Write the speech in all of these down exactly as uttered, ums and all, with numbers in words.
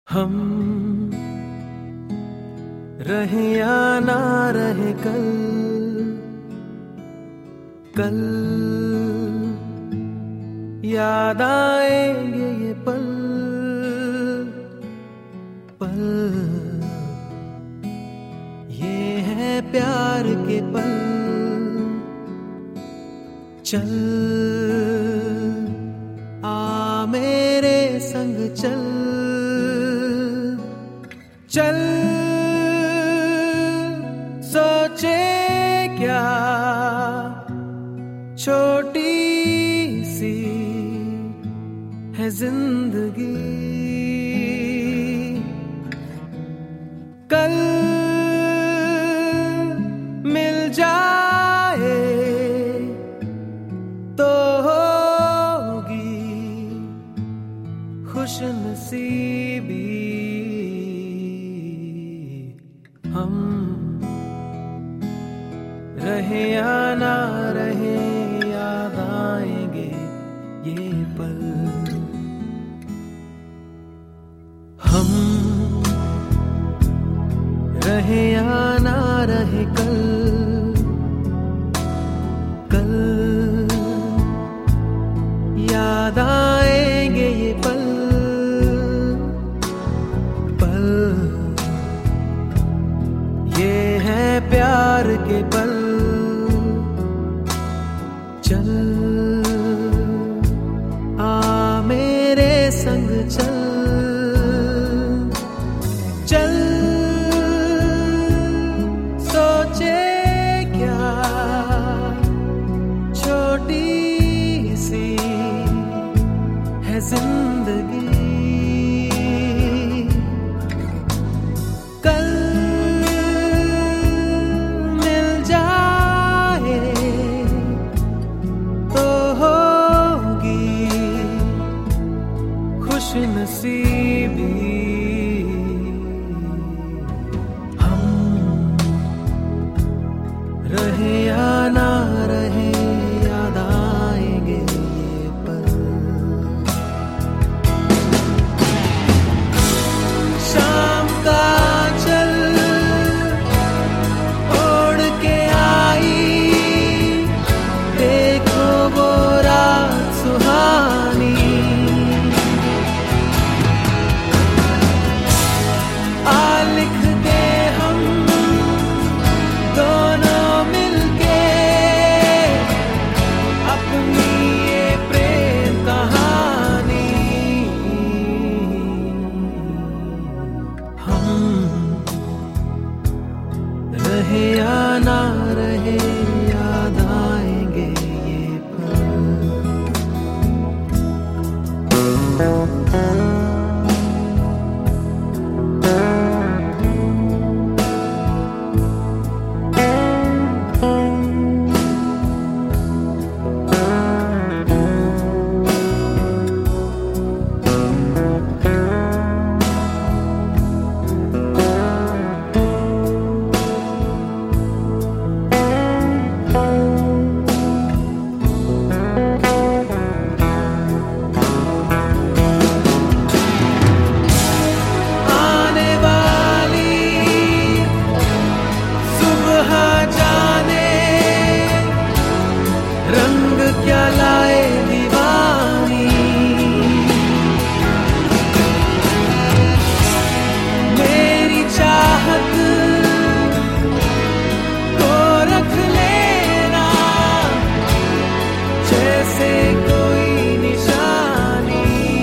हम रहे या ना रहे कल, कल याद आएंगे ये पल, पल ये है प्यार के पल। चल आ मेरे संग चल, चल सोचे क्या छोटी सी है जिंदगी, कल मिल जाए तो होगी खुशनसीबी। हम रहे या ना रहे याद आएंगे ये पल। हम रहे या ना रहे कल, कल याद आएंगे ये पल, पल ये है प्यार के पल। चल आ मेरे संग चल, चल सोचे क्या छोटी सी है जिंदगी, कल मिल जाए तो होगी खुशनसीबी। हम रहे या ना रहे याद आएंगे ये पल। शाम का चल ओढ़ के आई, देखो वो रात सुहानी, आ लिख दे हम दोनों मिलके अपनी ये प्रेम कहानी। हम रहे या ना रहे याद आएंगे ये पल। आने वाली सुबह जाने रंग क्या लाए दीवानी, मेरी चाहत को रख लेना जैसे कोई निशानी।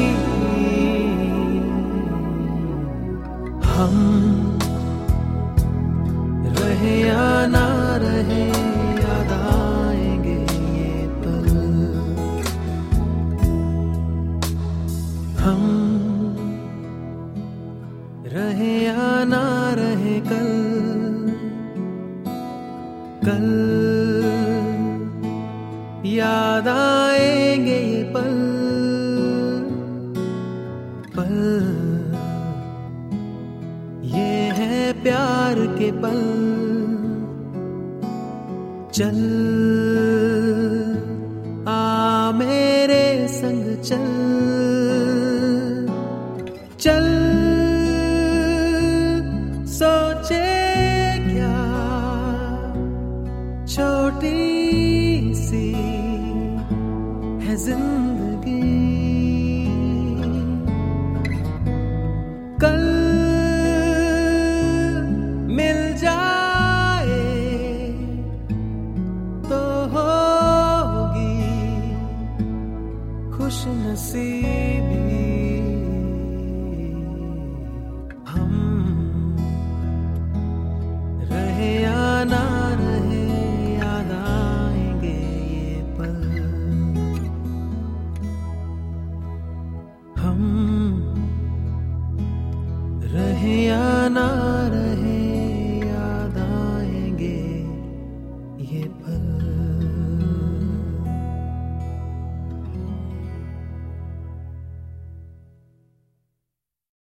हम रहे या ना रहे याद आएंगे ये पल। हम रहे या ना रहे कल, कल याद आएंगे ये पल, पल ये है प्यार के पल। चल आ मेरे संग चल, चल जिंदगी कल मिल जाए तो होगी खुश नसीबी। हम रहे या ना रहे याद आएंगे ये पल। हम रहे या ना रहे